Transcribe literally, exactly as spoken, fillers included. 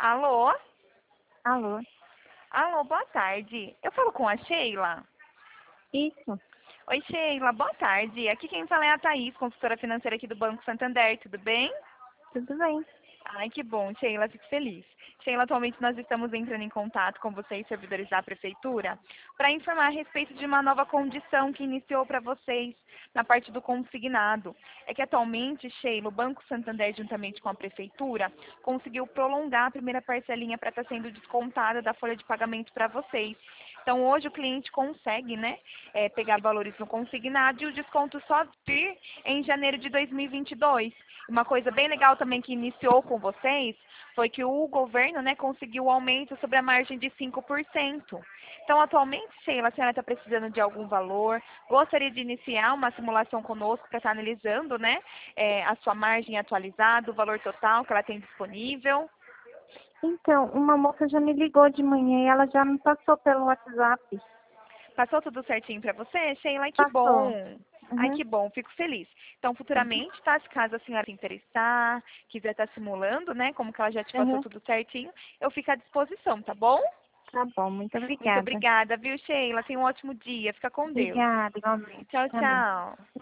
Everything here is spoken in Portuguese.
Alô? Alô? Alô, boa tarde. Eu falo com a Sheila? Isso, Oi, Sheila, boa tarde. Aqui quem fala é a Thaís, consultora financeira aqui do Banco Santander, tudo bem? tudo bem. Ai, que bom, Sheila, fico feliz. Sheila, atualmente nós estamos entrando em contato com vocês, servidores da Prefeitura, para informar a respeito de uma nova condição que iniciou para vocês na parte do consignado. É que atualmente, Sheila, o Banco Santander, juntamente com a Prefeitura, conseguiu prolongar a primeira parcelinha para estar sendo descontada da folha de pagamento para vocês. Então, hoje o cliente consegue, né, é, pegar valores no consignado e o desconto só vir em janeiro de dois mil e vinte e dois. Uma coisa bem legal também que iniciou com vocês foi que o governo, né, conseguiu o aumento sobre a margem de cinco por cento. Então, atualmente, Sheila, a senhora está precisando de algum valor, gostaria de iniciar uma simulação conosco para estar analisando, né, é, a sua margem atualizada, o valor total que ela tem disponível. Então, uma moça já me ligou de manhã e ela já me passou pelo WhatsApp. Passou tudo certinho para você, Sheila? Ai, que bom. Passou. Ai, Uhum, que bom, fico feliz. Então, uhum, futuramente, tá? Se caso a senhora se interessar, quiser estar simulando, né? Como que ela já te passou uhum. tudo certinho, eu fico à disposição, tá bom? Tá bom, muito Muito obrigada. obrigada, viu, Sheila? Tenha um ótimo dia. Fica com Deus. Obrigada, igualmente. Tchau, Também. tchau.